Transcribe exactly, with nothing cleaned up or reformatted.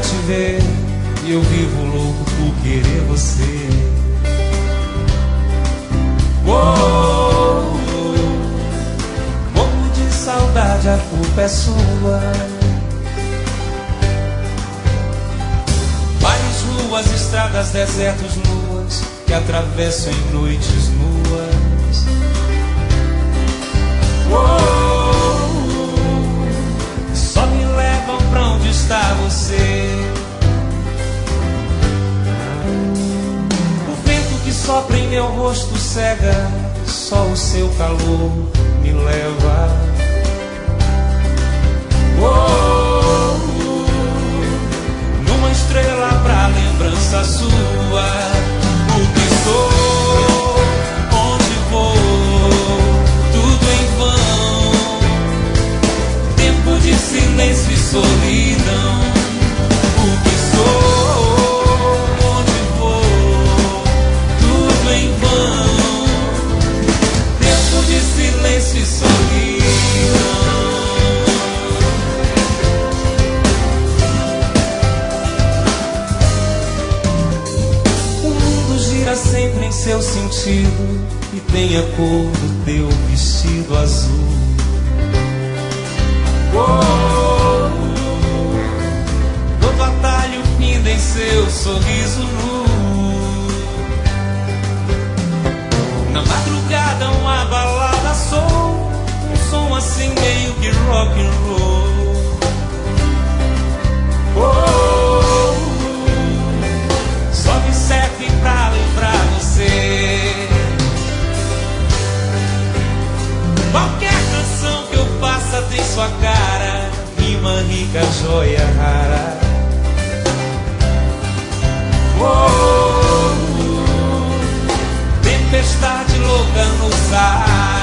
te ver e eu vivo louco por querer você. Oh, morro de saudade, a culpa é sua. Bares, ruas, estradas, desertos, luas que atravessam em noites nuas. Oh, só me levam pra onde está você. O vento que sopra em meu rosto cega, só o seu calor me leva. Oh, numa estrela pra lembrança sua. O que sou, onde vou, tudo em vão. Tempo de silêncio e solidão. O que sou, onde vou, tudo em vão. Tempo de silêncio e solidão. Sempre em seu sentido e tem a cor do teu vestido azul. Oh, todo atalho finda em seu sorriso nu. Na madrugada uma balada soul, um som assim meio que rock and roll. Oh, só me serve pra lembrar você. Qualquer canção que eu faça tem sua cara, rima rica, joia rara. Oh, tempestade louca nos ares.